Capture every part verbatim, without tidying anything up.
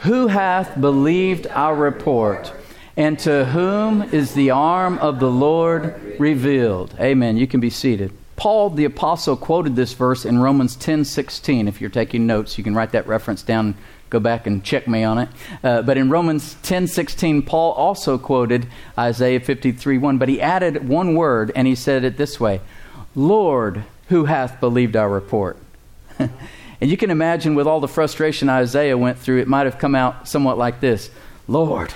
Who hath believed our report? And to whom is the arm of the Lord revealed? Amen. You can be seated. Paul the Apostle quoted this verse in Romans ten sixteen. If you're taking notes, you can write that reference down, go back and check me on it. Uh, but in Romans ten sixteen, Paul also quoted Isaiah fifty-three one, but he added one word, and he said it this way: Lord, who hath believed our report? And you can imagine with all the frustration Isaiah went through, it might have come out somewhat like this: Lord.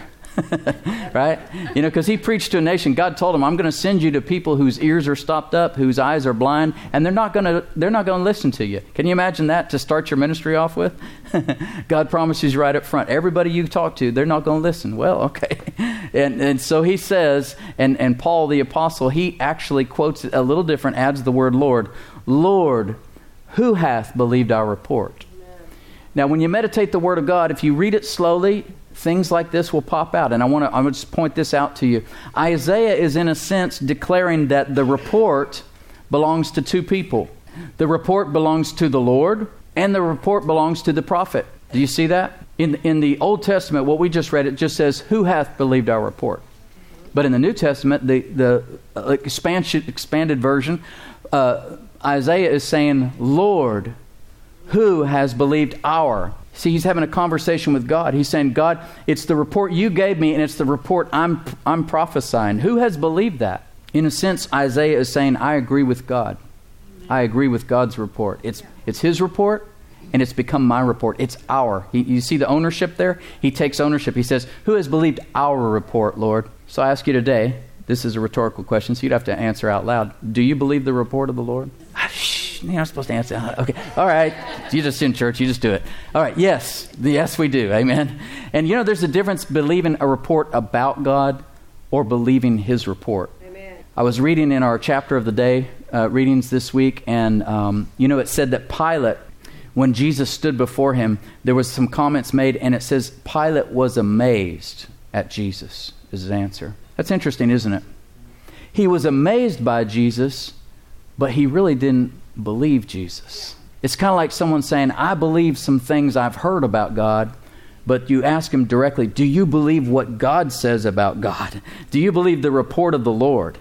Right? You know, because he preached to a nation. God told him, I'm going to send you to people whose ears are stopped up, whose eyes are blind, and they're not going to they're not going to listen to you. Can you imagine that to start your ministry off with? God promises you right up front, everybody you talk to, they're not going to listen. Well, okay. And and so he says, and, and Paul the Apostle, he actually quotes it a little different, adds the word Lord. Lord, who hath believed our report? Amen. Now, when you meditate the Word of God, if you read it slowly, things like this will pop out. And I want to I want to just point this out to you. Isaiah is, in a sense, declaring that the report belongs to two people. The report belongs to the Lord, and the report belongs to the prophet. Do you see that? In, in the Old Testament, what we just read, it just says, who hath believed our report? But in the New Testament, the, the expansion, expanded version, uh, Isaiah is saying, Lord, who has believed our? See, he's having a conversation with God. He's saying, God, it's the report you gave me, and it's the report I'm I'm prophesying. Who has believed that? In a sense, Isaiah is saying, I agree with God. I agree with God's report. It's it's his report, and it's become my report. It's our. He, you see the ownership there? He takes ownership. He says, who has believed our report, Lord? So I ask you today, this is a rhetorical question, so you'd have to answer out loud. Do you believe the report of the Lord? Shh, you're not supposed to answer. Okay, all right. You just in church, you just do it. All right, yes. Yes, we do. Amen. And you know, there's a difference believing a report about God or believing his report. Amen. I was reading in our chapter of the day uh, readings this week, and um, you know, it said that Pilate, when Jesus stood before him, there was some comments made, and it says Pilate was amazed at Jesus, is his answer. That's interesting, isn't it? He was amazed by Jesus, but he really didn't believe Jesus. It's kind of like someone saying, I believe some things I've heard about God, but you ask him directly, do you believe what God says about God? Do you believe the report of the Lord?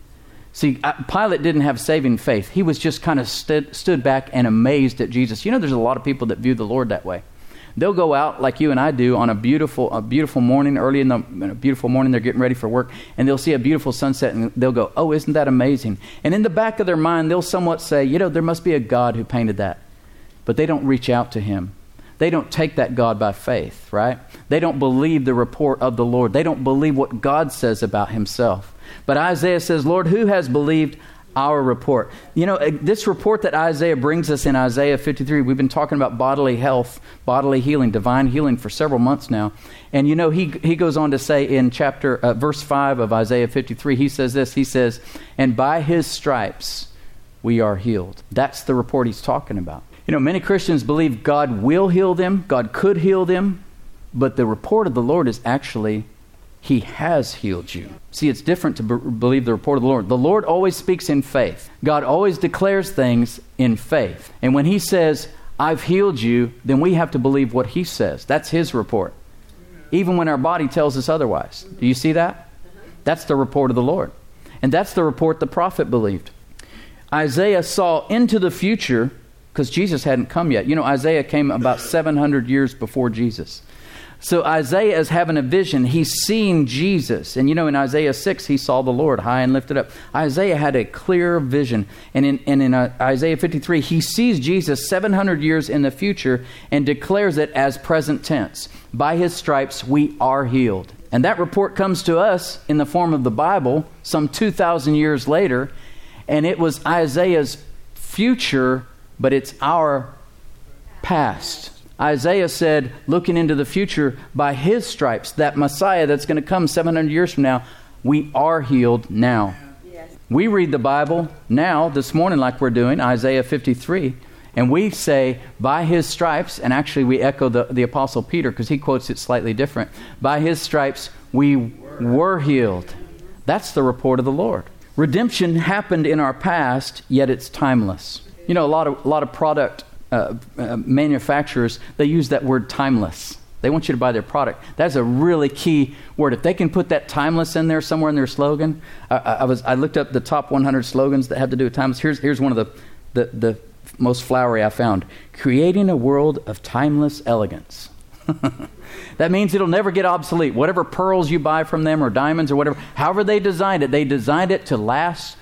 See, Pilate didn't have saving faith. He was just kind of stood, stood back and amazed at Jesus. You know, there's a lot of people that view the Lord that way. They'll go out like you and I do on a beautiful a beautiful morning, early in the in a beautiful morning, they're getting ready for work, and they'll see a beautiful sunset, and they'll go, oh, isn't that amazing? And in the back of their mind, they'll somewhat say, you know, there must be a God who painted that. But they don't reach out to him. They don't take that God by faith, right? They don't believe the report of the Lord. They don't believe what God says about himself. But Isaiah says, Lord, who has believed our report? You know, this report that Isaiah brings us in Isaiah fifty-three, we've been talking about bodily health, bodily healing, divine healing for several months now. And you know, he he goes on to say in chapter, uh, verse five of Isaiah fifty-three, he says this, he says, and by his stripes we are healed. That's the report he's talking about. You know, many Christians believe God will heal them, God could heal them, but the report of the Lord is actually, he has healed you. See, it's different to b- believe the report of the Lord. The Lord always speaks in faith. God always declares things in faith. And when he says, I've healed you, then we have to believe what he says. That's his report. Even when our body tells us otherwise. Do you see that? That's the report of the Lord. And that's the report the prophet believed. Isaiah saw into the future because Jesus hadn't come yet. You know, Isaiah came about seven hundred years before Jesus. So Isaiah is having a vision. He's seeing Jesus. And you know, in Isaiah six, he saw the Lord high and lifted up. Isaiah had a clear vision. And in, and in uh, Isaiah fifty-three, he sees Jesus seven hundred years in the future and declares it as present tense. By his stripes, we are healed. And that report comes to us in the form of the Bible some two thousand years later. And it was Isaiah's future, but it's our past. Isaiah said, looking into the future, by his stripes, that Messiah that's going to come seven hundred years from now, we are healed now. Yes. We read the Bible now, this morning, like we're doing, Isaiah fifty-three, and we say, by his stripes, and actually we echo the, the Apostle Peter, because he quotes it slightly different. By his stripes, we were healed. That's the report of the Lord. Redemption happened in our past, yet it's timeless. You know, a lot of a lot of product uh, uh, manufacturers, they use that word timeless. They want you to buy their product. That's a really key word. If they can put that timeless in there somewhere in their slogan, I, I was I looked up the top one hundred slogans that have to do with timeless. Here's here's one of the the, the most flowery I found: creating a world of timeless elegance. That means it'll never get obsolete. Whatever pearls you buy from them or diamonds or whatever, however they designed it, they designed it to last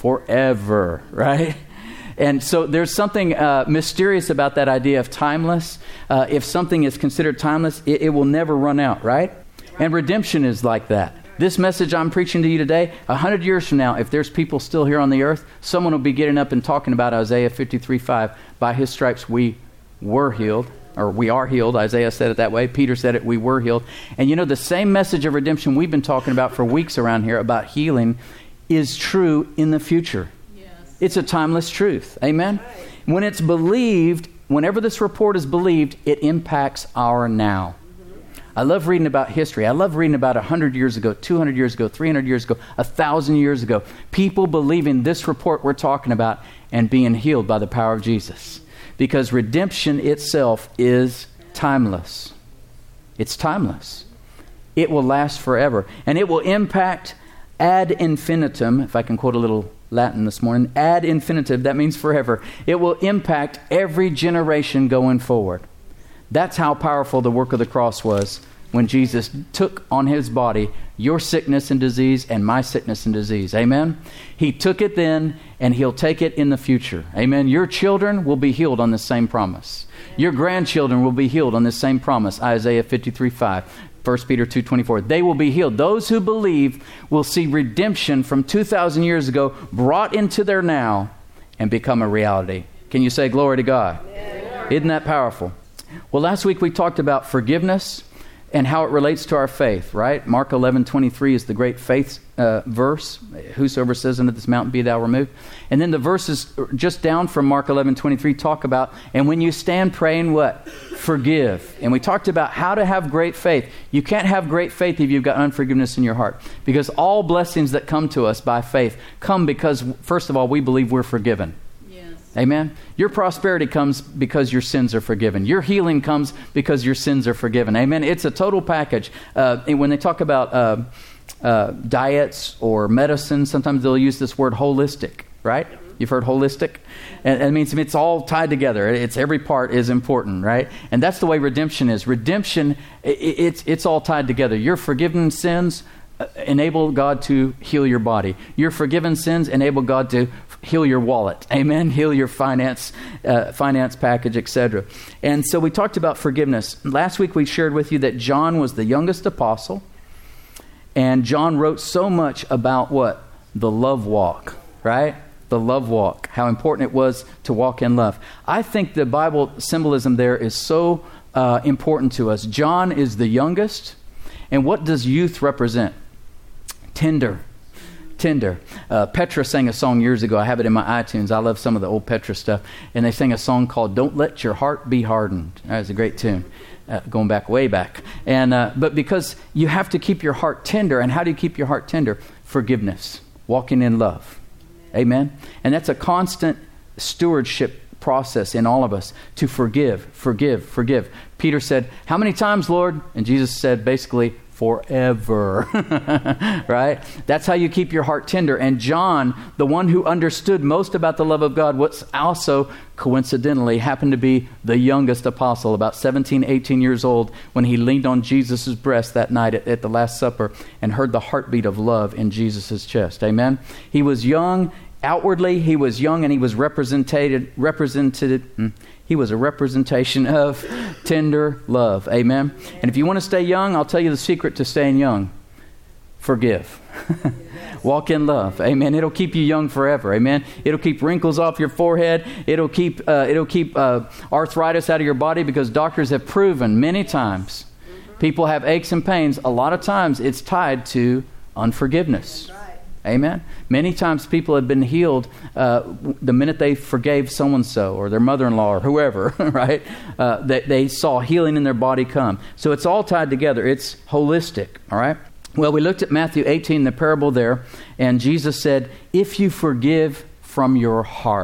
forever, right? And so there's something uh, mysterious about that idea of timeless. Uh, if something is considered timeless, it, it will never run out, right? And redemption is like that. This message I'm preaching to you today, a hundred years from now, if there's people still here on the earth, someone will be getting up and talking about Isaiah fifty-three five. By his stripes we were healed, or we are healed. Isaiah said it that way. Peter said it, we were healed. And you know, the same message of redemption we've been talking about for weeks around here about healing is true in the future. It's a timeless truth. Amen? Right. When it's believed, whenever this report is believed, it impacts our now. Mm-hmm. I love reading about history. I love reading about one hundred years ago, two hundred years ago, three hundred years ago, one thousand years ago. People believing this report we're talking about and being healed by the power of Jesus. Because redemption itself is timeless. It's timeless. It will last forever. And it will impact ad infinitum, if I can quote a little Latin this morning, ad infinitum, that means forever. It will impact every generation going forward. That's how powerful the work of the cross was when Jesus took on his body your sickness and disease and my sickness and disease. Amen? He took it then, and he'll take it in the future. Amen? Your children will be healed on the same promise. Your grandchildren will be healed on the same promise. Isaiah fifty-three five. First Peter two twenty-four. They will be healed. Those who believe will see redemption from two thousand years ago brought into their now and become a reality. Can you say glory to God? Yeah. Isn't that powerful? Well, last week we talked about forgiveness and how it relates to our faith, right? Mark eleven twenty-three is the great faith uh, verse. Whosoever says unto this mountain, be thou removed. And then the verses just down from Mark eleven twenty-three talk about, and when you stand praying, what? Forgive. And we talked about how to have great faith. You can't have great faith if you've got unforgiveness in your heart. Because all blessings that come to us by faith come because, first of all, we believe we're forgiven. Amen? Your prosperity comes because your sins are forgiven. Your healing comes because your sins are forgiven. Amen? It's a total package. Uh, and when they talk about uh, uh, diets or medicine, sometimes they'll use this word holistic, right? You've heard holistic? And it means it's all tied together. It's every part is important, right? And that's the way redemption is. Redemption, it, it's, it's all tied together. Your forgiven sins enable God to heal your body. Your forgiven sins enable God to heal your wallet. Amen. Heal your finance, uh, finance package, et cetera. And so we talked about forgiveness. Last week we shared with you that John was the youngest apostle, and John wrote so much about what? The love walk, right? The love walk. How important it was to walk in love. I think the Bible symbolism there is so uh, important to us. John is the youngest, and what does youth represent? Tender. Tender. Uh, Petra sang a song years ago. I have it in my iTunes. I love some of the old Petra stuff. And they sang a song called Don't Let Your Heart Be Hardened. That was a great tune, uh, going back, way back. And uh, But because you have to keep your heart tender. And how do you keep your heart tender? Forgiveness. Walking in love. Amen? And that's a constant stewardship process in all of us to forgive, forgive, forgive. Peter said, how many times, Lord? And Jesus said, basically, forever. Right? That's how you keep your heart tender. And John, the one who understood most about the love of God, was also coincidentally happened to be the youngest apostle, about seventeen, eighteen years old, when he leaned on Jesus' breast that night at, at the Last Supper and heard the heartbeat of love in Jesus' chest. Amen? He was young. Outwardly, he was young, and he was represented, represented, he was a representation of tender love. Amen? And if you want to stay young, I'll tell you the secret to staying young. Forgive. Walk in love. Amen. It'll keep you young forever. Amen. It'll keep wrinkles off your forehead. It'll keep uh, it'll keep uh, arthritis out of your body, because doctors have proven many times people have aches and pains. A lot of times it's tied to unforgiveness. Amen. Many times people have been healed uh, the minute they forgave so-and-so or their mother-in-law or whoever, right? Uh, they, they saw healing in their body come. So it's all tied together. It's holistic, all right? Well, we looked at Matthew eighteen, the parable there, and Jesus said, if you forgive from your heart.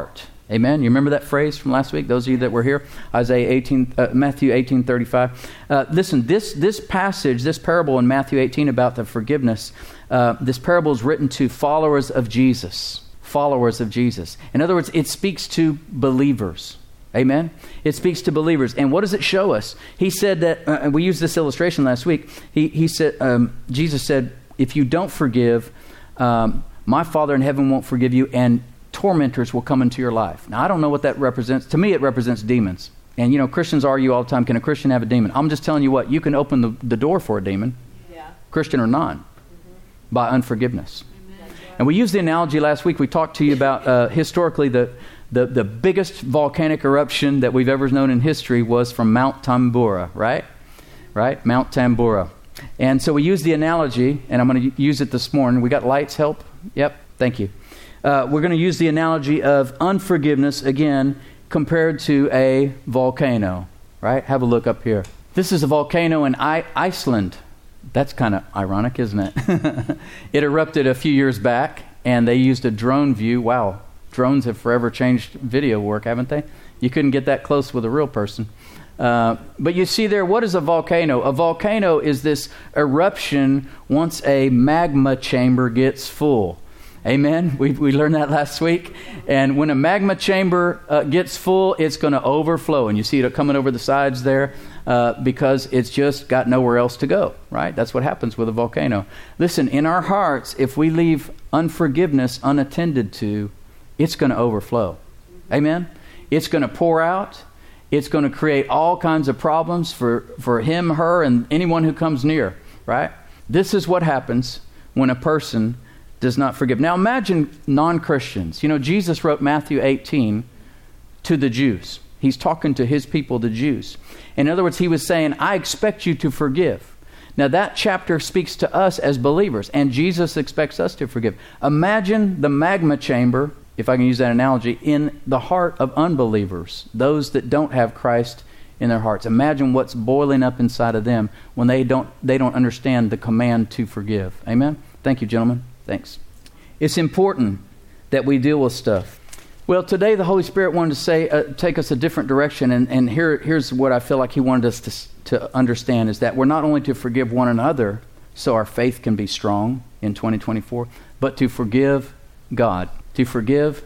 Amen. You remember that phrase from last week? Those of you that were here, Isaiah eighteen, uh, Matthew eighteen thirty-five. Uh, listen, this this passage, this parable in Matthew eighteen about the forgiveness, uh, this parable is written to followers of Jesus. Followers of Jesus. In other words, it speaks to believers. Amen. It speaks to believers. And what does it show us? He said that, uh, and we used this illustration last week. He he said, um, Jesus said, if you don't forgive, um, my Father in heaven won't forgive you, and tormentors will come into your life. Now, I don't know what that represents. To me, it represents demons. And, you know, Christians argue all the time, can a Christian have a demon? I'm just telling you what, you can open the, the door for a demon, yeah. Christian or non, mm-hmm. by unforgiveness. Amen. And we used the analogy last week. We talked to you about uh, historically the, the, the biggest volcanic eruption that we've ever known in history was from Mount Tambora, right? Right? Mount Tambora. And so we used the analogy, and I'm going to use it this morning. We got lights, help? Yep, thank you. Uh, we're going to use the analogy of unforgiveness, again, compared to a volcano, right? Have a look up here. This is a volcano in I- Iceland. That's kind of ironic, isn't it? It erupted a few years back, and they used a drone view. Wow, drones have forever changed video work, haven't they? You couldn't get that close with a real person. Uh, but you see there, what is a volcano? A volcano is this eruption once a magma chamber gets full. Amen. We we learned that last week. And when a magma chamber uh, gets full, it's going to overflow. And you see it coming over the sides there uh, because it's just got nowhere else to go, right? That's what happens with a volcano. Listen, in our hearts, if we leave unforgiveness unattended to, it's going to overflow. Amen. It's going to pour out. It's going to create all kinds of problems for, for him, her, and anyone who comes near, right? This is what happens when a person does not forgive. Now imagine non-Christians. You know, Jesus wrote Matthew eighteen to the Jews. He's talking to his people, the Jews. In other words, he was saying, I expect you to forgive. Now that chapter speaks to us as believers, and Jesus expects us to forgive. Imagine the magma chamber, if I can use that analogy, in the heart of unbelievers, those that don't have Christ in their hearts. Imagine what's boiling up inside of them when they don't they don't understand the command to forgive. Amen? Thank you, gentlemen. Thanks. It's important that we deal with stuff. Well, today the Holy Spirit wanted to say, uh, take us a different direction, and, and here, here's what I feel like He wanted us to, to understand, is that we're not only to forgive one another so our faith can be strong in twenty twenty-four, but to forgive God. To forgive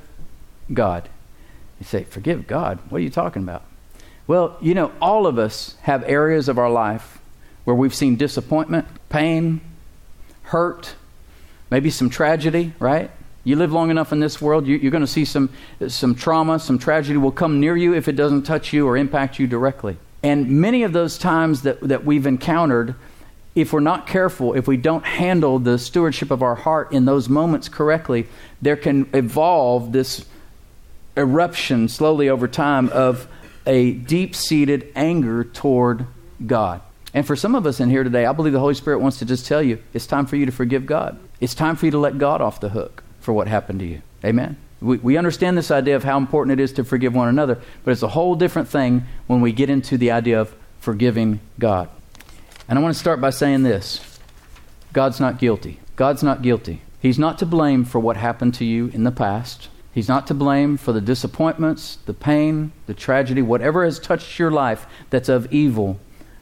God. You say, forgive God? What are you talking about? Well, you know, all of us have areas of our life where we've seen disappointment, pain, hurt, maybe some tragedy, right? You live long enough in this world, you, you're going to see some some trauma, some tragedy will come near you if it doesn't touch you or impact you directly. And many of those times that, that we've encountered, if we're not careful, if we don't handle the stewardship of our heart in those moments correctly, there can evolve this eruption slowly over time of a deep-seated anger toward God. And for some of us in here today, I believe the Holy Spirit wants to just tell you, it's time for you to forgive God. It's time for you to let God off the hook for what happened to you. Amen? We, we understand this idea of how important it is to forgive one another, but it's a whole different thing when we get into the idea of forgiving God. And I want to start by saying this. God's not guilty. God's not guilty. He's not to blame for what happened to you in the past. He's not to blame for the disappointments, the pain, the tragedy, whatever has touched your life that's of evil.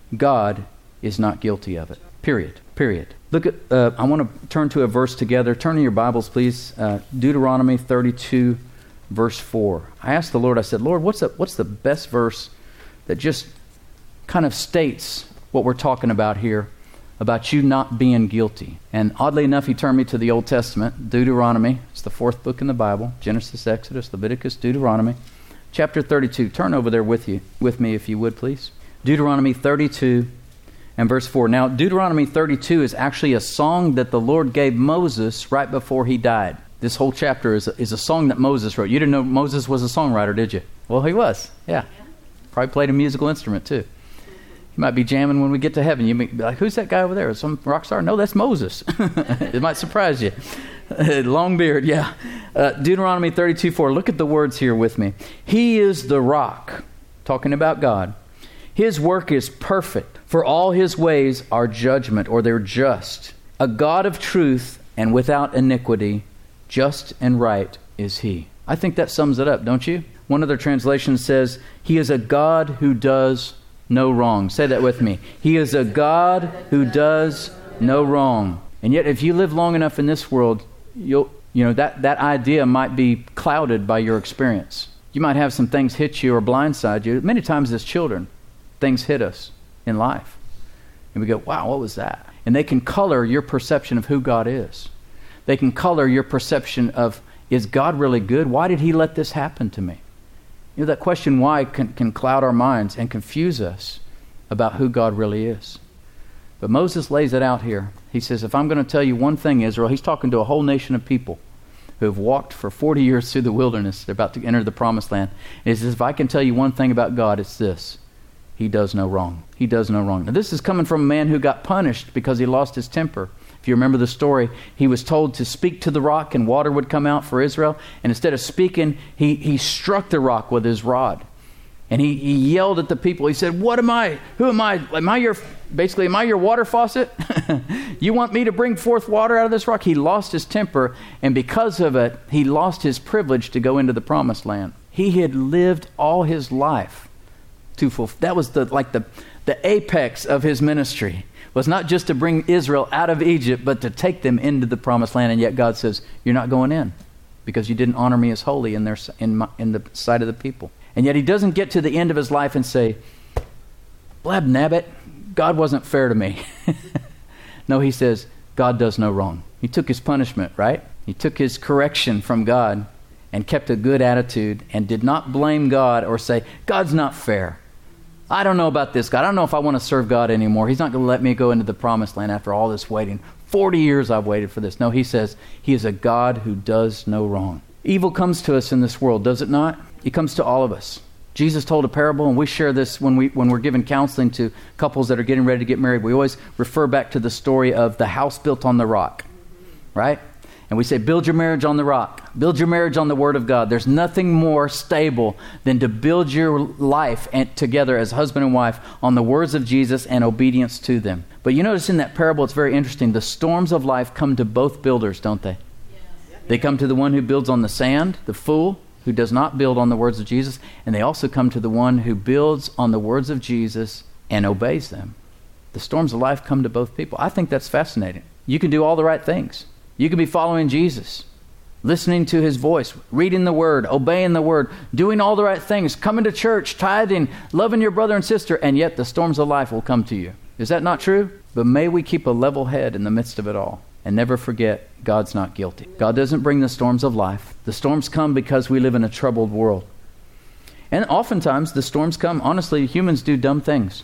God is not guilty of it. Period. Period. Look at, uh, I want to turn to a verse together. Turn in your Bibles, please. Uh, Deuteronomy thirty-two, verse four. I asked the Lord, I said, Lord, what's the, what's the best verse that just kind of states what we're talking about here, about you not being guilty? And oddly enough, He turned me to the Old Testament, Deuteronomy. It's the fourth book in the Bible. Genesis, Exodus, Leviticus, Deuteronomy. Chapter thirty-two. Turn over there with you, with me if you would, please. Deuteronomy thirty-two and verse four. Now, Deuteronomy thirty-two is actually a song that the Lord gave Moses right before he died. This whole chapter is a, is a song that Moses wrote. You didn't know Moses was a songwriter, did you? Well, he was. Yeah. Probably played a musical instrument, too. You might be jamming when we get to heaven. You might be like, who's that guy over there? Some rock star? No, that's Moses. It might surprise you. Long beard, yeah. Uh, Deuteronomy thirty-two four. Look at the words here with me. He is the rock. Talking about God. His work is perfect, for all His ways are judgment, or they're just. A God of truth and without iniquity, just and right is He. I think that sums it up, don't you? One other translation says, He is a God who does no wrong. Say that with me. He is a God who does no wrong. And yet, if you live long enough in this world, you'll, you know, that, that idea might be clouded by your experience. You might have some things hit you or blindside you. Many times as children, things hit us in life. And we go, wow, what was that? And they can color your perception of who God is. They can color your perception of, is God really good? Why did He let this happen to me? You know, that question why can, can cloud our minds and confuse us about who God really is. But Moses lays it out here. He says, if I'm going to tell you one thing, Israel, he's talking to a whole nation of people who have walked for forty years through the wilderness. They're about to enter the promised land. And he says, if I can tell you one thing about God, it's this. He does no wrong. He does no wrong. Now, this is coming from a man who got punished because he lost his temper. If you remember the story, he was told to speak to the rock and water would come out for Israel. And instead of speaking, he, he struck the rock with his rod. And he, he yelled at the people. He said, what am I? Who am I? Am I your, basically, am I your water faucet? You want me to bring forth water out of this rock? He lost his temper. And because of it, he lost his privilege to go into the promised land. He had lived all his life to fulfill. That was the like the, the apex of his ministry. Was not just to bring Israel out of Egypt, but to take them into the promised land. And yet God says, you're not going in because you didn't honor me as holy in, their, in, my, in the sight of the people. And yet he doesn't get to the end of his life and say, blab nabbit, God wasn't fair to me. No, he says, God does no wrong. He took his punishment, right? He took his correction from God and kept a good attitude and did not blame God or say, God's not fair. I don't know about this God. I don't know if I want to serve God anymore. He's not going to let me go into the promised land after all this waiting. forty years I've waited for this. No, he says he is a God who does no wrong. Evil comes to us in this world, does it not? It comes to all of us. Jesus told a parable, and we share this when, we, when we're giving counseling to couples that are getting ready to get married. We always refer back to the story of the house built on the rock, right? And we say, build your marriage on the rock. Build your marriage on the Word of God. There's nothing more stable than to build your life and, together as husband and wife on the words of Jesus and obedience to them. But you notice in that parable, it's very interesting. The storms of life come to both builders, don't they? Yes. They come to the one who builds on the sand, the fool, who does not build on the words of Jesus. And they also come to the one who builds on the words of Jesus and obeys them. The storms of life come to both people. I think that's fascinating. You can do all the right things. You can be following Jesus, listening to his voice, reading the word, obeying the word, doing all the right things, coming to church, tithing, loving your brother and sister, and yet the storms of life will come to you. Is that not true? But may we keep a level head in the midst of it all and never forget God's not guilty. God doesn't bring the storms of life. The storms come because we live in a troubled world. And oftentimes the storms come, honestly, humans do dumb things.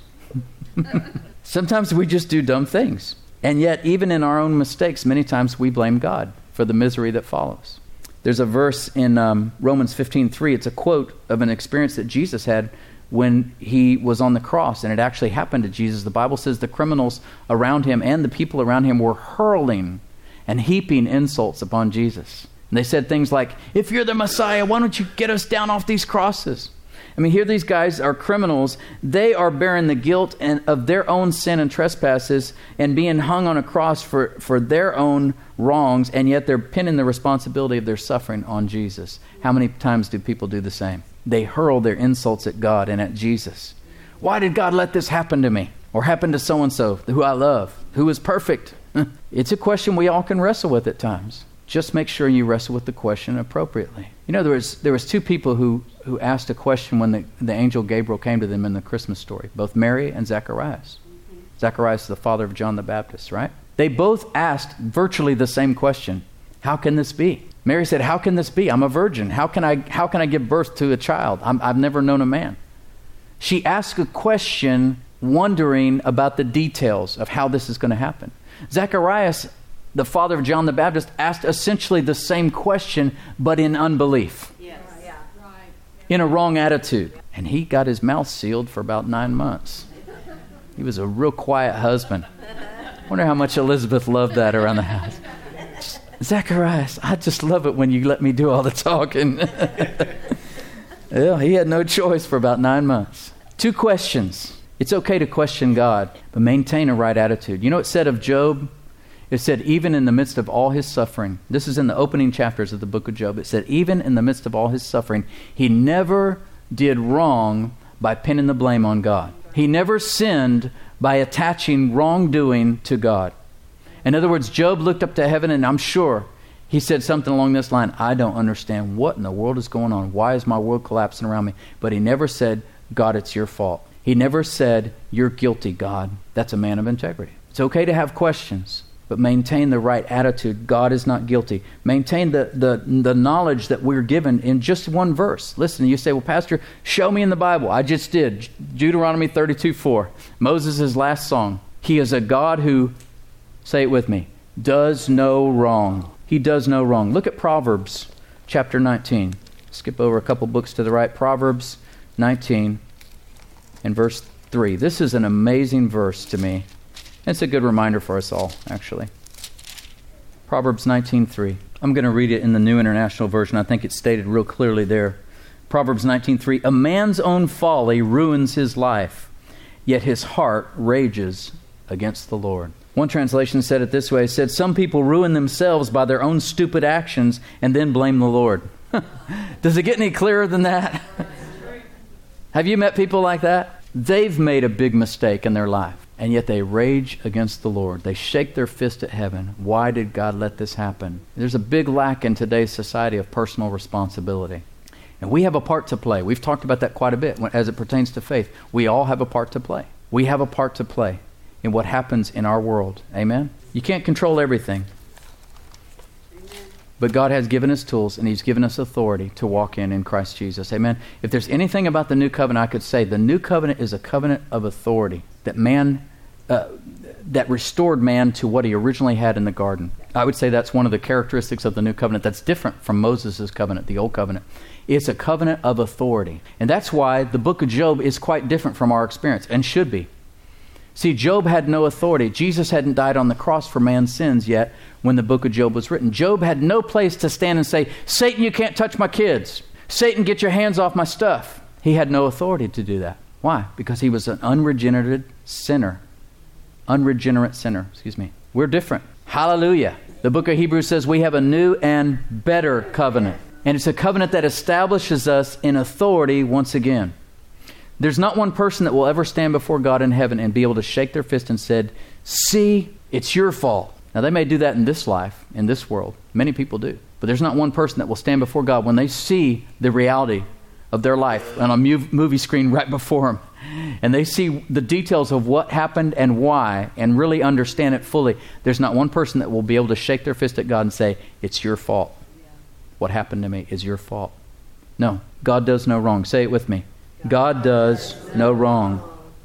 Sometimes we just do dumb things. And yet, even in our own mistakes, many times we blame God for the misery that follows. There's a verse in um, Romans fifteen three. It's a quote of an experience that Jesus had when he was on the cross, and it actually happened to Jesus. The Bible says the criminals around him and the people around him were hurling and heaping insults upon Jesus. And they said things like, if you're the Messiah, why don't you get us down off these crosses? I mean, here these guys are criminals. They are bearing the guilt and of their own sin and trespasses and being hung on a cross for, for their own wrongs, and yet they're pinning the responsibility of their suffering on Jesus. How many times do people do the same? They hurl their insults at God and at Jesus. Why did God let this happen to me? Or happen to so-and-so who I love, who is perfect? It's a question we all can wrestle with at times. Just make sure you wrestle with the question appropriately. You know, there was there was two people who, who asked a question when the, the angel Gabriel came to them in the Christmas story, both Mary and Zacharias. Mm-hmm. Zacharias is the father of John the Baptist, right? They both asked virtually the same question. How can this be? Mary said, how can this be? I'm a virgin. How can I how can I give birth to a child? I'm, I've never known a man. She asked a question wondering about the details of how this is going to happen. Zacharias, the father of John the Baptist, asked essentially the same question, but in unbelief. Yes. Yeah. Right. In a wrong attitude. And he got his mouth sealed for about nine months. He was a real quiet husband. I wonder how much Elizabeth loved that around the house. Zacharias, I just love it when you let me do all the talking. Well, he had no choice for about nine months. Two questions. It's okay to question God, but maintain a right attitude. You know, it said of Job, It said, even in the midst of all his suffering, this is in the opening chapters of the book of Job, it said, even in the midst of all his suffering, he never did wrong by pinning the blame on God. He never sinned by attaching wrongdoing to God. In other words, Job looked up to heaven, and I'm sure he said something along this line, I don't understand what in the world is going on. Why is my world collapsing around me? But he never said, God, it's your fault. He never said, you're guilty, God. That's a man of integrity. It's okay to have questions, but maintain the right attitude. God is not guilty. Maintain the, the, the knowledge that we're given in just one verse. Listen, you say, well, Pastor, show me in the Bible. I just did. Deuteronomy thirty-two four. Moses' last song. He is a God who, say it with me, does no wrong. He does no wrong. Look at Proverbs chapter nineteen. Skip over a couple books to the right. Proverbs nineteen and verse three. This is an amazing verse to me. It's a good reminder for us all, actually. Proverbs nineteen three. I'm going to read it in the New International Version. I think it's stated real clearly there. Proverbs nineteen three. A man's own folly ruins his life, yet his heart rages against the Lord. One translation said it this way. It said, some people ruin themselves by their own stupid actions and then blame the Lord. Does it get any clearer than that? Have you met people like that? They've made a big mistake in their life, and yet they rage against the Lord. They shake their fist at heaven. Why did God let this happen? There's a big lack in today's society of personal responsibility. And we have a part to play. We've talked about that quite a bit as it pertains to faith. We all have a part to play. We have a part to play in what happens in our world. Amen? You can't control everything. But God has given us tools, and He's given us authority to walk in in Christ Jesus. Amen? If there's anything about the new covenant I could say, the new covenant is a covenant of authority that man, uh, that restored man to what he originally had in the garden. I would say that's one of the characteristics of the new covenant that's different from Moses' covenant, the old covenant. It's a covenant of authority. And that's why the book of Job is quite different from our experience, and should be. See, Job had no authority. Jesus hadn't died on the cross for man's sins yet when the book of Job was written. Job had no place to stand and say, Satan, you can't touch my kids. Satan, get your hands off my stuff. He had no authority to do that. Why? Because he was an unregenerated sinner. Unregenerate sinner, excuse me. We're different. Hallelujah. The book of Hebrews says we have a new and better covenant. And it's a covenant that establishes us in authority once again. There's not one person that will ever stand before God in heaven and be able to shake their fist and said, see, it's your fault. Now, they may do that in this life, in this world. Many people do. But there's not one person that will stand before God when they see the reality of their life on a movie screen right before them. And they see the details of what happened and why and really understand it fully. There's not one person that will be able to shake their fist at God and say, it's your fault. What happened to me is your fault. No, God does no wrong. Say it with me. God does no wrong.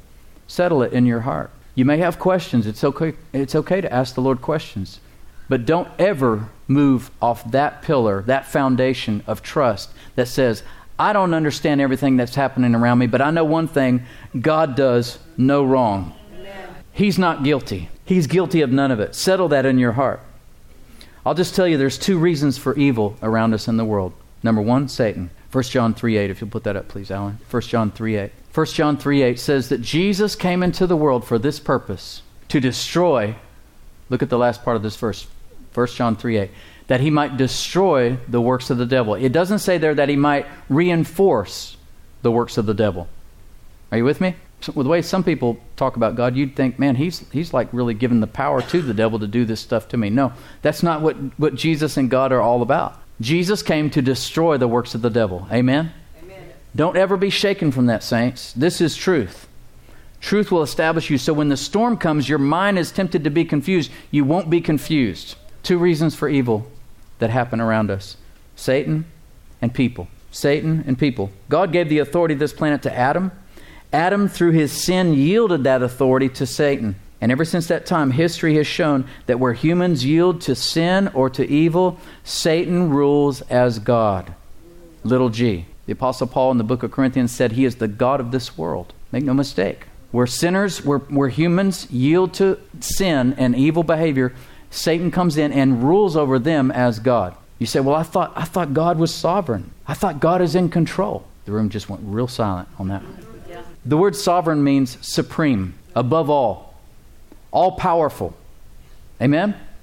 Settle it in your heart. You may have questions. It's okay, it's okay to ask the Lord questions. But don't ever move off that pillar, that foundation of trust that says, I don't understand everything that's happening around me, but I know one thing, God does no wrong. Amen. He's not guilty. He's guilty of none of it. Settle that in your heart. I'll just tell you there's two reasons for evil around us in the world. Number one, Satan. First John three eight, if you'll put that up, please, Alan. First John three eight. First John three eight says that Jesus came into the world for this purpose, to destroy, look at the last part of this verse, First John three eight, that he might destroy the works of the devil. It doesn't say there that he might reinforce the works of the devil. Are you with me? So, with the way some people talk about God, you'd think, man, he's he's like really giving the power to the devil to do this stuff to me. No, that's not what, what Jesus and God are all about. Jesus came to destroy the works of the devil. Amen? Amen? Don't ever be shaken from that, saints. This is truth. Truth will establish you. So when the storm comes, your mind is tempted to be confused. You won't be confused. Two reasons for evil that happen around us. Satan and people. Satan and people. God gave the authority of this planet to Adam. Adam, through his sin, yielded that authority to Satan. And ever since that time, history has shown that where humans yield to sin or to evil, Satan rules as God. Little g. The Apostle Paul in the book of Corinthians said he is the God of this world. Make no mistake. Where sinners, where, where humans yield to sin and evil behavior, Satan comes in and rules over them as God. You say, well, I thought I thought God was sovereign. I thought God is in control. The room just went real silent on that. Yeah. The word sovereign means supreme, above all. All-powerful. Amen?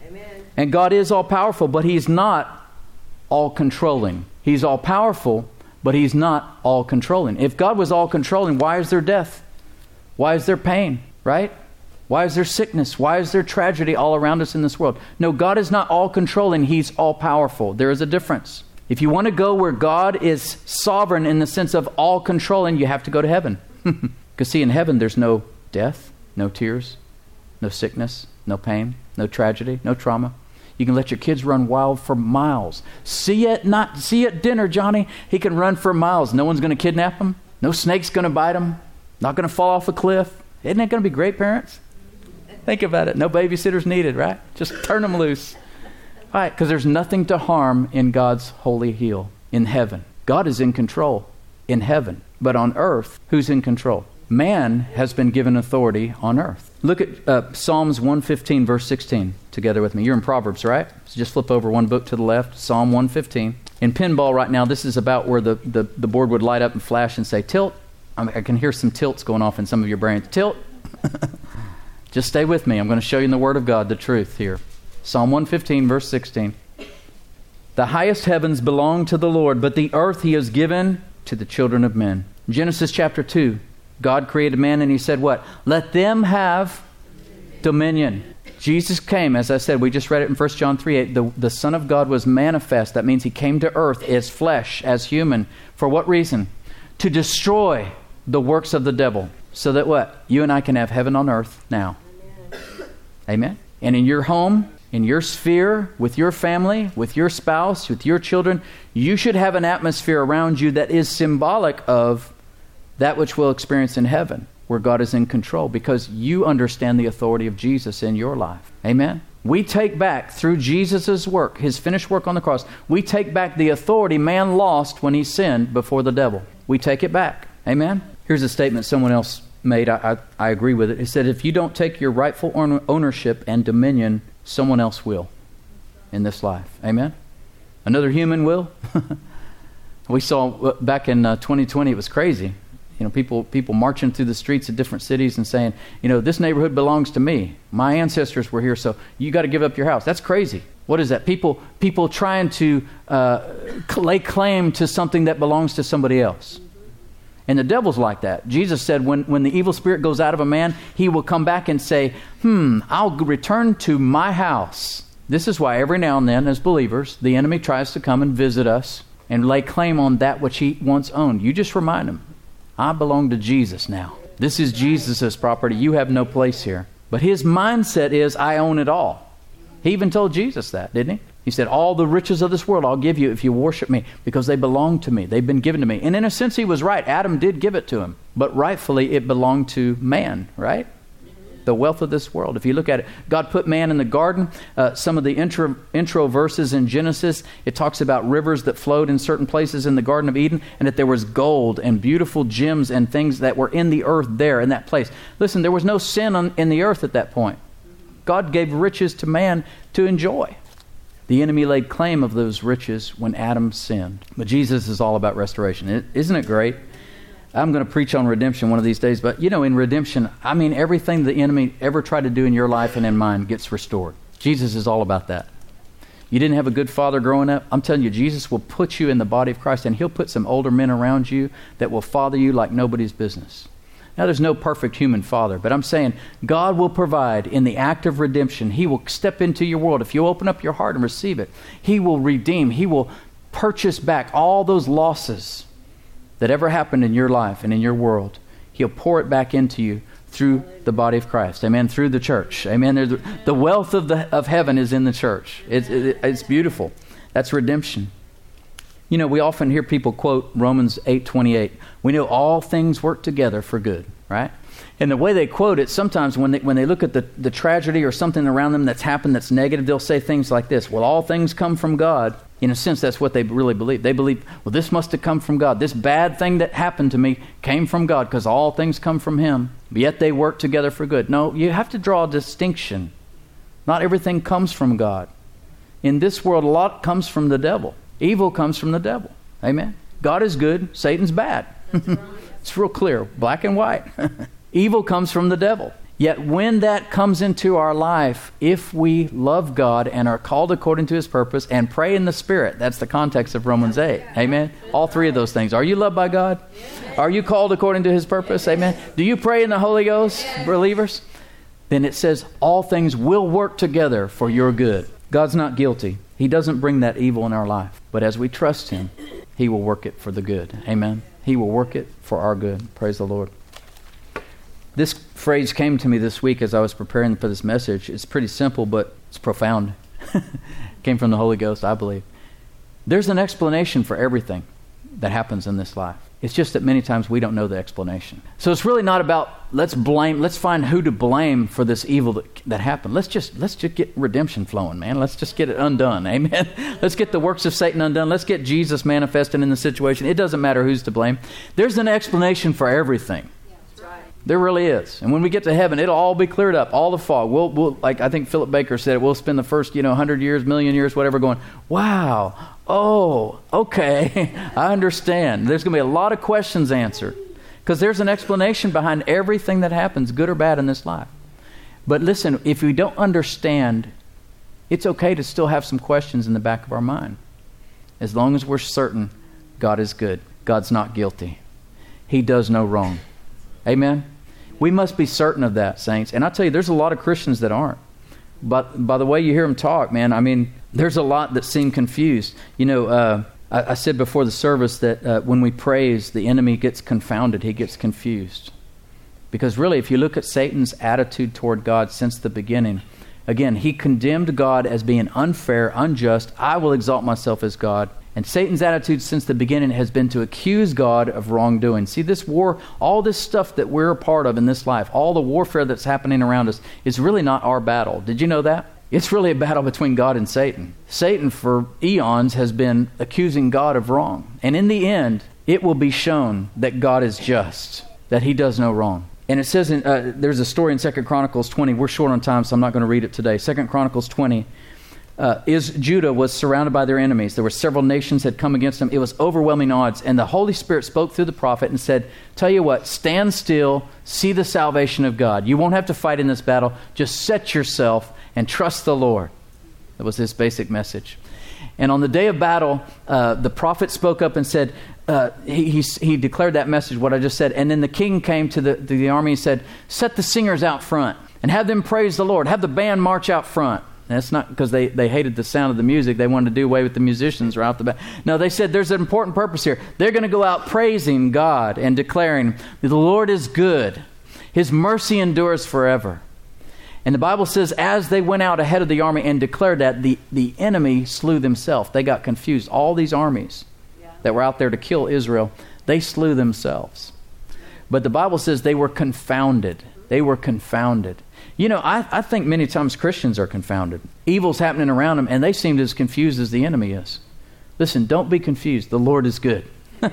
And God is all-powerful, but He's not all-controlling. He's all-powerful, but He's not all-controlling. If God was all-controlling, why is there death? Why is there pain, right? Why is there sickness? Why is there tragedy all around us in this world? No, God is not all-controlling. He's all-powerful. There is a difference. If you want to go where God is sovereign in the sense of all-controlling, you have to go to heaven. Because see, in heaven, there's no death, no tears, no sickness, no pain, no tragedy, no trauma. You can let your kids run wild for miles. See you at, not, see you at dinner, Johnny. He can run for miles. No one's going to kidnap him. No snake's going to bite him. Not going to fall off a cliff. Isn't that going to be great, parents? Think about it. No babysitters needed, right? Just turn them loose. All right, because there's nothing to harm in God's holy hill in heaven. God is in control in heaven. But on earth, who's in control? Man has been given authority on earth. Look at uh, Psalms one fifteen, verse sixteen, together with me. You're in Proverbs, right? So just flip over one book to the left, Psalm one fifteen. In pinball right now, this is about where the, the, the board would light up and flash and say, tilt. I, mean, I can hear some tilts going off in some of your brains. Tilt. Just stay with me. I'm going to show you in the Word of God the truth here. Psalm one fifteen, verse sixteen. The highest heavens belong to the Lord, but the earth He has given to the children of men. Genesis chapter two. God created man and He said what? Let them have dominion. Jesus came, as I said, we just read it in First John three eight. The, the Son of God was manifest. That means He came to earth as flesh, as human. For what reason? To destroy the works of the devil. So that what? You and I can have heaven on earth now. Amen. Amen. And in your home, in your sphere, with your family, with your spouse, with your children, you should have an atmosphere around you that is symbolic of that which we'll experience in heaven, where God is in control, because you understand the authority of Jesus in your life. Amen? We take back, through Jesus' work, His finished work on the cross, we take back the authority man lost when he sinned before the devil. We take it back. Amen? Here's a statement someone else made. I, I, I agree with it. It said, if you don't take your rightful ownership and dominion, someone else will in this life. Amen? Another human will. We saw back in uh, twenty twenty, it was crazy. You know, people people marching through the streets of different cities and saying, you know, this neighborhood belongs to me. My ancestors were here, so you got to give up your house. That's crazy. What is that? People people trying to uh, lay claim to something that belongs to somebody else. And the devil's like that. Jesus said when, when the evil spirit goes out of a man, he will come back and say, hmm, I'll return to my house. This is why every now and then, as believers, the enemy tries to come and visit us and lay claim on that which he once owned. You just remind him, I belong to Jesus now. This is Jesus' property. You have no place here. But his mindset is, I own it all. He even told Jesus that, didn't he? He said, all the riches of this world I'll give you if you worship me, because they belong to me. They've been given to me. And in a sense, he was right. Adam did give it to him. But rightfully, it belonged to man, right? The wealth of this world. If you look at it, God put man in the garden. Uh, some of the intro, intro verses in Genesis, it talks about rivers that flowed in certain places in the Garden of Eden, and that there was gold and beautiful gems and things that were in the earth there in that place. Listen, there was no sin on, in the earth at that point. God gave riches to man to enjoy. The enemy laid claim of those riches when Adam sinned. But Jesus is all about restoration. Isn't it great? I'm going to preach on redemption one of these days, but you know, in redemption, I mean, everything the enemy ever tried to do in your life and in mine gets restored. Jesus is all about that. You didn't have a good father growing up? I'm telling you, Jesus will put you in the body of Christ, and he'll put some older men around you that will father you like nobody's business. Now, there's no perfect human father, but I'm saying God will provide in the act of redemption. He will step into your world. If you open up your heart and receive it, he will redeem. He will purchase back all those losses that ever happened in your life and in your world. He'll pour it back into you through the body of Christ. Amen. Through the church. Amen. There's, the wealth of the of heaven is in the church. It's, it, it's beautiful. That's redemption. You know, we often hear people quote Romans eight twenty-eight. We know all things work together for good, right? And the way they quote it, sometimes when they, when they look at the, the tragedy or something around them that's happened that's negative, they'll say things like this. Well, all things come from God. In a sense, that's what they really believe. They believe, well, this must have come from God. This bad thing that happened to me came from God because all things come from Him. But yet they work together for good. No, you have to draw a distinction. Not everything comes from God. In this world, a lot comes from the devil. Evil comes from the devil. Amen. God is good. Satan's bad. It's real clear. Black and white. Evil comes from the devil. Yet when that comes into our life, if we love God and are called according to His purpose and pray in the Spirit, that's the context of Romans eight. Amen? All three of those things. Are you loved by God? Are you called according to His purpose? Amen? Do you pray in the Holy Ghost, believers? Then it says all things will work together for your good. God's not guilty. He doesn't bring that evil in our life. But as we trust Him, He will work it for the good. Amen? He will work it for our good. Praise the Lord. This phrase came to me this week as I was preparing for this message. It's pretty simple, but it's profound. Came from the Holy Ghost, I believe. There's an explanation for everything that happens in this life. It's just that many times we don't know the explanation. So it's really not about let's blame, let's find who to blame for this evil that, that happened. Let's just let's just get redemption flowing, man. Let's just get it undone. Amen. Let's get the works of Satan undone. Let's get Jesus manifested in the situation. It doesn't matter who's to blame. There's an explanation for everything. There really is. And when we get to heaven, it'll all be cleared up, all the fog. We'll, we'll, like I think Philip Baker said, we'll spend the first, you know, hundred years, million years, whatever, going, wow, oh, okay, I understand. There's going to be a lot of questions answered because there's an explanation behind everything that happens, good or bad, in this life. But listen, if we don't understand, it's okay to still have some questions in the back of our mind. As long as we're certain God is good. God's not guilty. He does no wrong. Amen? We must be certain of that, saints. And I tell you, there's a lot of Christians that aren't. But by the way you hear them talk, man, I mean, there's a lot that seem confused. You know, uh, I, I said before the service that uh, when we praise, the enemy gets confounded. He gets confused. Because really, if you look at Satan's attitude toward God since the beginning, again, he condemned God as being unfair, unjust. I will exalt myself as God. And Satan's attitude since the beginning has been to accuse God of wrongdoing. See, this war, all this stuff that we're a part of in this life, all the warfare that's happening around us, is really not our battle. Did you know that? It's really a battle between God and Satan. Satan, for eons, has been accusing God of wrong. And in the end, it will be shown that God is just, that He does no wrong. And it says, in, uh, there's a story in Second Chronicles twenty. We're short on time, so I'm not going to read it today. Second Chronicles twenty. Uh, is Judah was surrounded by their enemies. There were several nations had come against them. It was overwhelming odds. And the Holy Spirit spoke through the prophet and said, tell you what, stand still, see the salvation of God. You won't have to fight in this battle. Just set yourself and trust the Lord. That was his basic message. And on the day of battle, uh, the prophet spoke up and said, uh, he, he, he declared that message, what I just said. And then the king came to the, to the army and said, set the singers out front and have them praise the Lord. Have the band march out front. And that's not because they, they hated the sound of the music. They wanted to do away with the musicians right off the bat. No, they said there's an important purpose here. They're going to go out praising God and declaring that the Lord is good. His mercy endures forever. And the Bible says as they went out ahead of the army and declared that, the, the enemy slew themselves. They got confused. All these armies yeah. that were out there to kill Israel, they slew themselves. But the Bible says they were confounded. They were confounded. You know, I, I think many times Christians are confounded. Evil's happening around them, and they seem as confused as the enemy is. Listen, don't be confused. The Lord is good.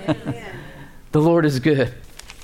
The Lord is good.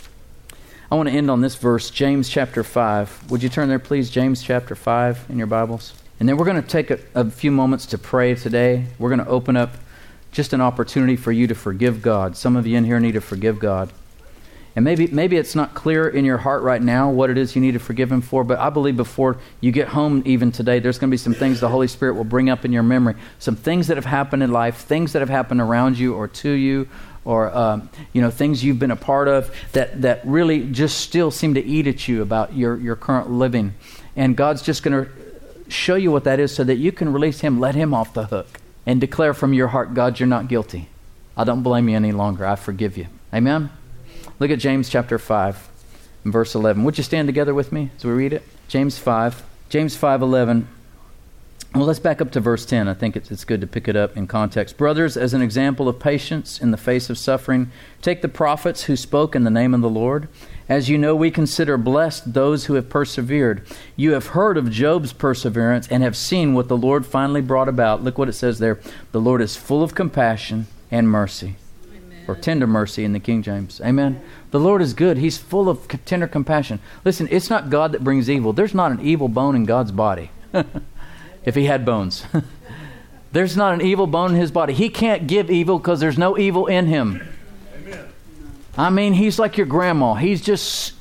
I want to end on this verse, James chapter five. Would you turn there, please? James chapter five in your Bibles. And then we're going to take a, a few moments to pray today. We're going to open up just an opportunity for you to forgive God. Some of you in here need to forgive God. And maybe maybe it's not clear in your heart right now what it is you need to forgive Him for, but I believe before you get home even today, there's going to be some things the Holy Spirit will bring up in your memory. Some things that have happened in life, things that have happened around you or to you, or um, you know, things you've been a part of that, that really just still seem to eat at you about your, your current living. And God's just going to show you what that is so that you can release Him, let Him off the hook, and declare from your heart, God, you're not guilty. I don't blame you any longer. I forgive you. Amen? Look at James chapter five, and verse eleven. Would you stand together with me as we read it? James five. James five eleven. Well, let's back up to verse ten. I think it's, it's good to pick it up in context. Brothers, as an example of patience in the face of suffering, take the prophets who spoke in the name of the Lord. As you know, we consider blessed those who have persevered. You have heard of Job's perseverance and have seen what the Lord finally brought about. Look what it says there. The Lord is full of compassion and mercy. Or tender mercy in the King James. Amen. The Lord is good. He's full of tender compassion. Listen, it's not God that brings evil. There's not an evil bone in God's body. If He had bones. There's not an evil bone in His body. He can't give evil because there's no evil in Him. Amen. I mean, He's like your grandma. He's just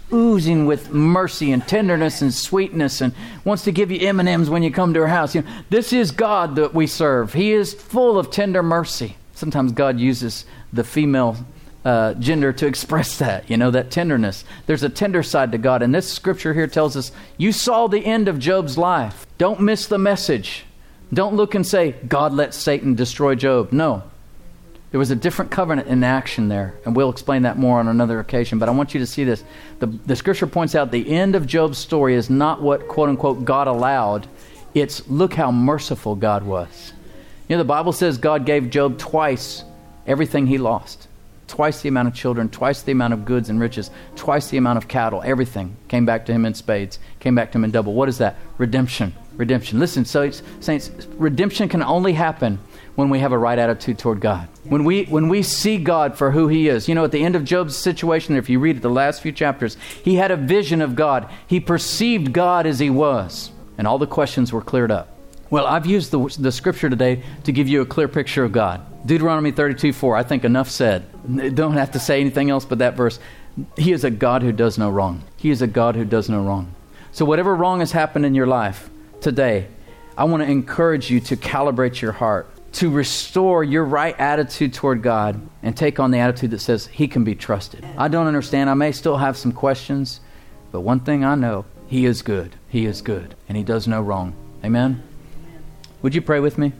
oozing with mercy and tenderness and sweetness and wants to give you M and M's when you come to her house. You know, this is God that we serve. He is full of tender mercy. Sometimes God uses the female uh, gender to express that, you know, that tenderness. There's a tender side to God. And this scripture here tells us, you saw the end of Job's life. Don't miss the message. Don't look and say, God let Satan destroy Job. No. There was a different covenant in action there, and we'll explain that more on another occasion. But I want you to see this. The, the scripture points out the end of Job's story is not what, quote-unquote, God allowed. It's look how merciful God was. You know, the Bible says God gave Job twice everything he lost. Twice the amount of children, twice the amount of goods and riches, twice the amount of cattle. Everything came back to him in spades, came back to him in double. What is that? Redemption. Redemption. Listen, so it's, saints, redemption can only happen when we have a right attitude toward God. When we when we see God for who He is. You know, at the end of Job's situation, if you read it, the last few chapters, he had a vision of God. He perceived God as He was. And all the questions were cleared up. Well, I've used the, the scripture today to give you a clear picture of God. Deuteronomy thirty-two four, I think enough said. Don't have to say anything else but that verse. He is a God who does no wrong. He is a God who does no wrong. So whatever wrong has happened in your life today, I want to encourage you to calibrate your heart, to restore your right attitude toward God and take on the attitude that says He can be trusted. I don't understand. I may still have some questions, but one thing I know, He is good. He is good, and He does no wrong. Amen? Would you pray with me?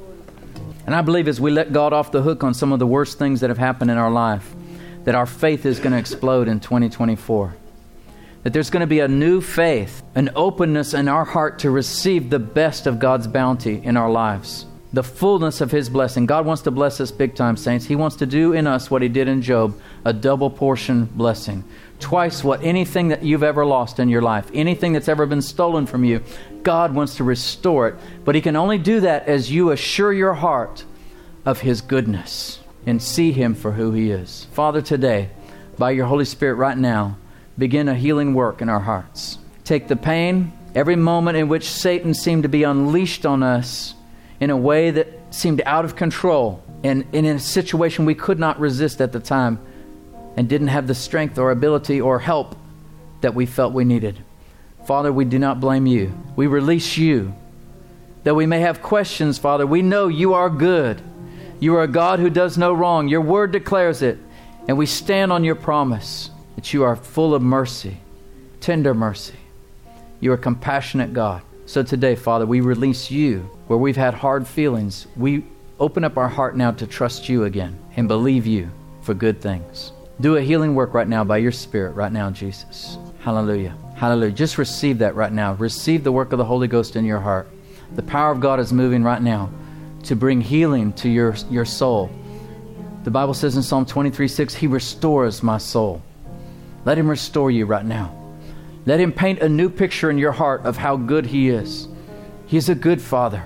And I believe as we let God off the hook on some of the worst things that have happened in our life, that our faith is going to explode in twenty twenty-four. That there's going to be a new faith, an openness in our heart to receive the best of God's bounty in our lives. The fullness of His blessing. God wants to bless us big time, saints. He wants to do in us what He did in Job, a double portion blessing. Twice what anything that you've ever lost in your life, anything that's ever been stolen from you, God wants to restore it. But He can only do that as you assure your heart of His goodness and see Him for who He is. Father, today, by your Holy Spirit right now, begin a healing work in our hearts. Take the pain, every moment in which Satan seemed to be unleashed on us in a way that seemed out of control and, and in a situation we could not resist at the time and didn't have the strength or ability or help that we felt we needed. Father, we do not blame You. We release You. Though we may have questions, Father, we know You are good. You are a God who does no wrong. Your word declares it. And we stand on Your promise that You are full of mercy, tender mercy. You are a compassionate God. So today, Father, we release You where we've had hard feelings. We open up our heart now to trust You again and believe You for good things. Do a healing work right now by Your Spirit right now, Jesus. Hallelujah. Hallelujah. Just receive that right now. Receive the work of the Holy Ghost in your heart. The power of God is moving right now to bring healing to your, your soul. The Bible says in Psalm twenty-three six, He restores my soul. Let Him restore you right now. Let Him paint a new picture in your heart of how good He is. He's a good Father.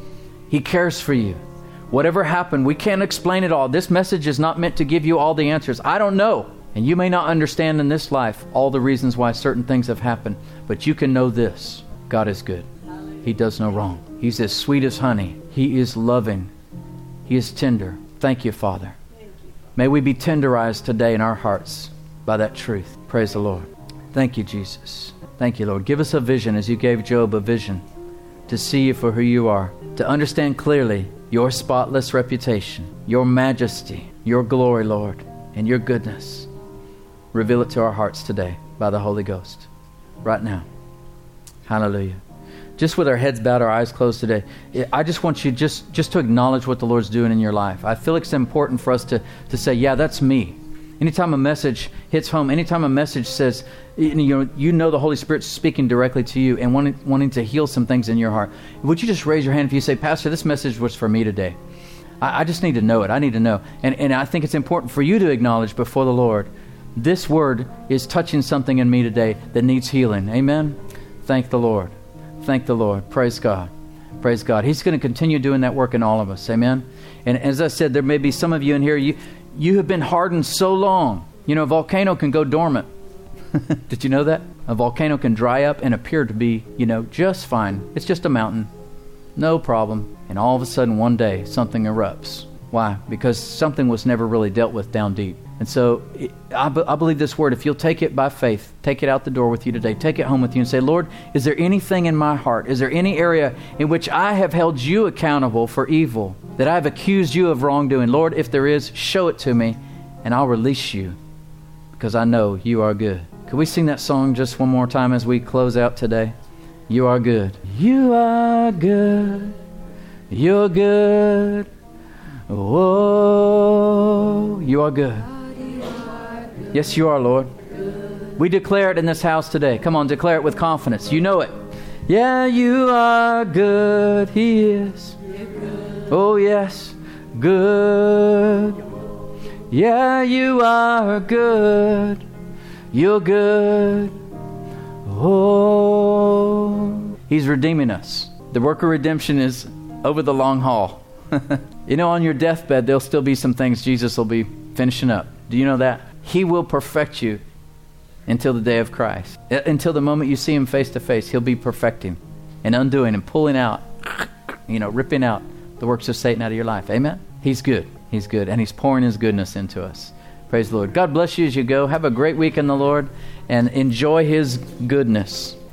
He cares for you. Whatever happened, we can't explain it all. This message is not meant to give you all the answers. I don't know. And you may not understand in this life all the reasons why certain things have happened. But you can know this. God is good. He does no wrong. He's as sweet as honey. He is loving. He is tender. Thank You, Father. May we be tenderized today in our hearts by that truth. Praise the Lord. Thank You, Jesus. Thank You, Lord. Give us a vision as You gave Job a vision to see You for who You are, to understand clearly Your spotless reputation, Your majesty, Your glory, Lord, and Your goodness. Reveal it to our hearts today by the Holy Ghost, right now. Hallelujah. Just with our heads bowed, our eyes closed today, I just want you just, just to acknowledge what the Lord's doing in your life. I feel like it's important for us to, to say, yeah, that's me. Anytime a message hits home, anytime a message says, you know, you know the Holy Spirit's speaking directly to you and wanting, wanting to heal some things in your heart, would you just raise your hand if you say, Pastor, this message was for me today. I, I just need to know it. I need to know. And, and I think it's important for you to acknowledge before the Lord, this word is touching something in me today that needs healing. Amen? Thank the Lord. Thank the Lord. Praise God. Praise God. He's going to continue doing that work in all of us. Amen? And as I said, there may be some of you in here, you you have been hardened so long. You know, a volcano can go dormant. Did you know that? A volcano can dry up and appear to be, you know, just fine. It's just a mountain. No problem. And all of a sudden, one day, something erupts. Why? Because something was never really dealt with down deep. And so it, I, be, I believe this word, if you'll take it by faith, take it out the door with you today, take it home with you and say, Lord, is there anything in my heart? Is there any area in which I have held you accountable for evil, that I have accused you of wrongdoing? Lord, if there is, show it to me and I'll release you, because I know you are good. Could we sing that song just one more time as we close out today? You are good. You are good. You're good. Oh, you are good. Yes, you are, Lord. We declare it in this house today. Come on, declare it with confidence. You know it. Yeah, you are good. He is. Oh, yes, good. Yeah, you are good. You're good. Oh, He's redeeming us. The work of redemption is over the long haul. You know, on your deathbed, there'll still be some things Jesus will be finishing up. Do you know that? He will perfect you until the day of Christ. Until the moment you see Him face to face, He'll be perfecting and undoing and pulling out, you know, ripping out the works of Satan out of your life. Amen? He's good. He's good. And He's pouring His goodness into us. Praise the Lord. God bless you as you go. Have a great week in the Lord and enjoy His goodness.